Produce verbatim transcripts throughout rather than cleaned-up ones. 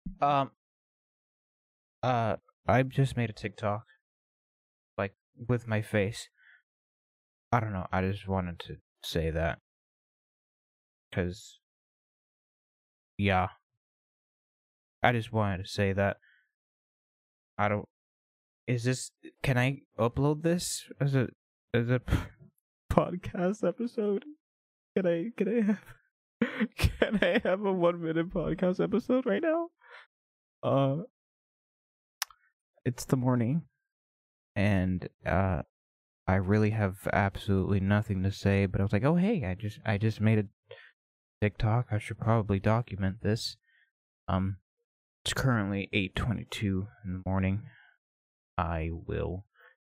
Um, uh, I just made a TikTok, like, with my face. I don't know, I just wanted to say that. Because, yeah, I just wanted to say that. I don't, is this, can I upload this as a, as a podcast episode? Can I, can I have, can I have a one minute podcast episode right now? Uh, it's the morning, and, uh, I really have absolutely nothing to say, but I was like, oh hey, I just I just made a TikTok. I should probably document this. Um, it's currently eight twenty-two in the morning. I will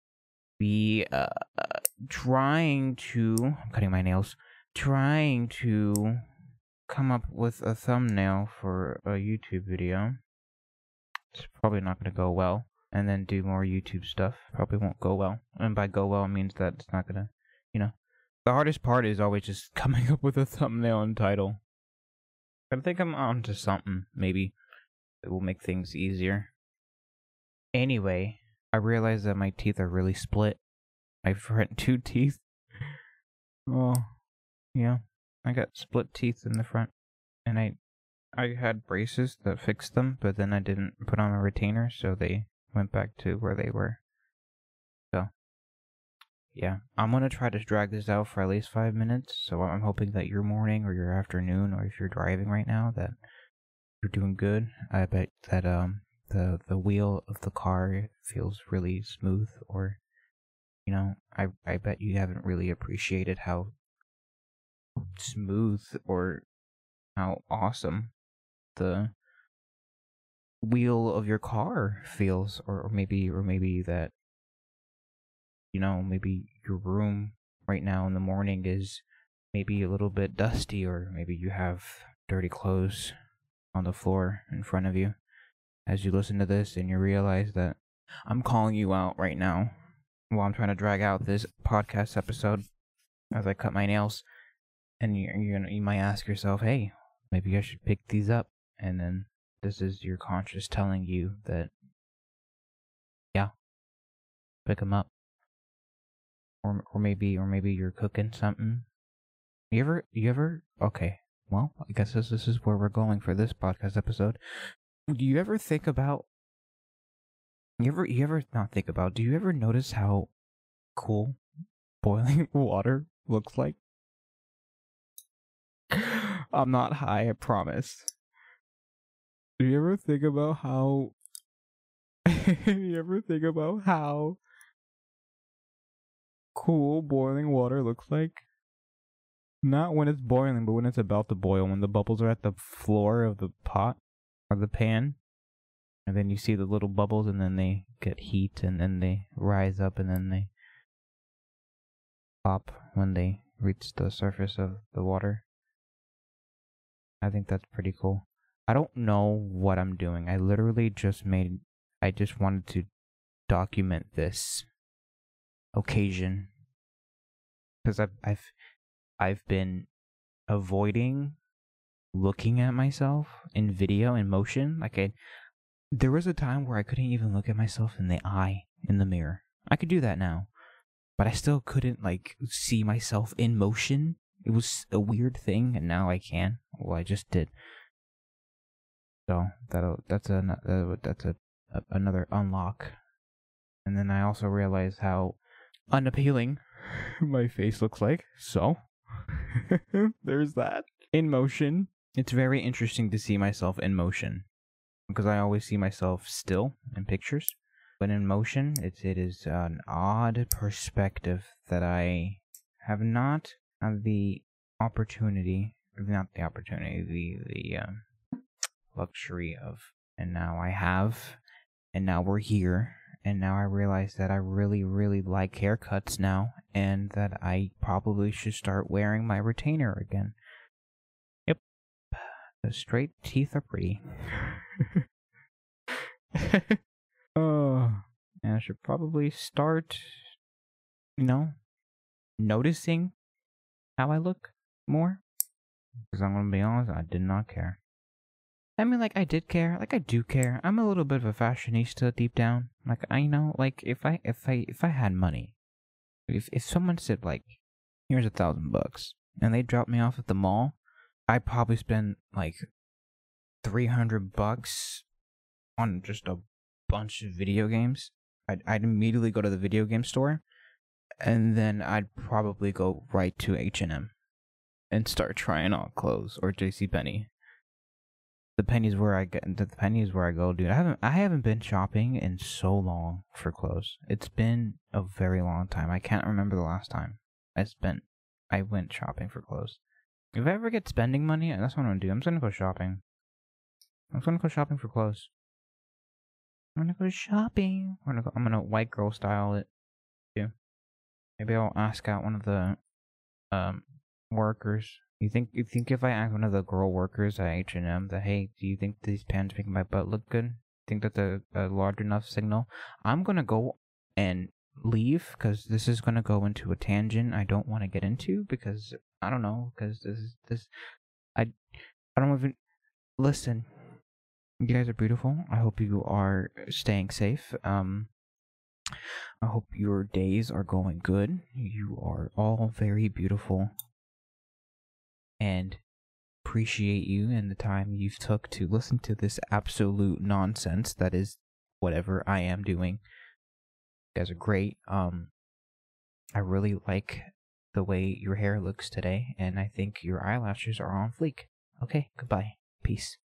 be uh trying to I'm cutting my nails, trying to come up with a thumbnail for a YouTube video. It's probably not going to go well. And then do more YouTube stuff. Probably won't go well. And by go well, it means that it's not gonna, you know. The hardest part is always just coming up with a thumbnail and title. But I think I'm on to something, maybe, that will make things easier. Anyway, I realized that my teeth are really split. My front two teeth. Oh, yeah. I got split teeth in the front. And I I had braces that fixed them, but then I didn't put on a retainer, so they went back to where they were. So, yeah. I'm gonna try to drag this out for at least five minutes, so I'm hoping that your morning or your afternoon, or if you're driving right now, that you're doing good. I bet that um the the wheel of the car feels really smooth, or, you know, I, I bet you haven't really appreciated how smooth or how awesome the wheel of your car feels, or, or maybe or maybe that, you know, maybe your room right now in the morning is maybe a little bit dusty, or maybe you have dirty clothes on the floor in front of you as you listen to this, and you realize that I'm calling you out right now while I'm trying to drag out this podcast episode as I cut my nails. And you you you might ask yourself, hey, maybe I should pick these up. And then this is your conscience telling you that, yeah, pick them up. Or or maybe or maybe you're cooking something. You ever you ever okay? Well, I guess this this is where we're going for this podcast episode. Do you ever think about? You ever you ever not think about? Do you ever notice how cool boiling water looks like? I'm not high, I promise. Do you ever think about how? Do you ever think about how cool boiling water looks like? Not when it's boiling, but when it's about to boil, when the bubbles are at the floor of the pot or the pan. And then you see the little bubbles, and then they get heat, and then they rise up, and then they pop when they reach the surface of the water. I think that's pretty cool. I don't know what I'm doing. I literally just made... I just wanted to document this occasion. Because I've, I've, I've been avoiding looking at myself in video, in motion. Like, I... There was a time where I couldn't even look at myself in the eye in the mirror. I could do that now, but I still couldn't, like, see myself in motion. It was a weird thing, and now I can. Well, I just did. So that'll that's a that's a, a another unlock. And then I also realized how unappealing my face looks like. So there's that. In motion, it's very interesting to see myself in motion, because I always see myself still in pictures. But in motion, it's, it is an odd perspective that I have not had the opportunity, not the opportunity, the, the um, luxury of. And now I have, and now we're here, and now I realize that I really, really like haircuts now, and that I probably should start wearing my retainer again. Yep. The straight teeth are pretty. Oh, and I should probably start, you know, noticing how I look more. Because I'm going to be honest, I did not care. I mean, like, I did care. Like, I do care. I'm a little bit of a fashionista deep down. Like, I know, like, if I, if I, if I had money, if, if someone said, like, here's a thousand bucks, and they dropped me off at the mall, I'd probably spend, like, three hundred bucks on just a bunch of video games. I'd, I'd immediately go to the video game store, and then I'd probably go right to H and M and start trying on clothes, or JCPenney. The pennies where I get the pennies where I go, dude. I haven't I haven't been shopping in so long for clothes. It's been a very long time. I can't remember the last time I spent I went shopping for clothes. If I ever get spending money, that's what I'm gonna do. I'm just gonna go shopping. I'm just gonna go shopping for clothes. I'm gonna go shopping. I'm gonna go, I'm gonna white girl style it too. Maybe I'll ask out one of the um workers. You think you think if I ask one of the girl workers at H and M that, hey, do you think these pants make my butt look good? Think that's a, a large enough signal? I'm gonna go and leave because this is gonna go into a tangent I don't want to get into because I don't know because this is this I I don't even listen. You guys are beautiful. I hope you are staying safe. Um, I hope your days are going good. You are all very beautiful. And appreciate you and the time you've took to listen to this absolute nonsense that is whatever I am doing. You guys are great. Um, I really like the way your hair looks today, and I think your eyelashes are on fleek. Okay, goodbye. Peace.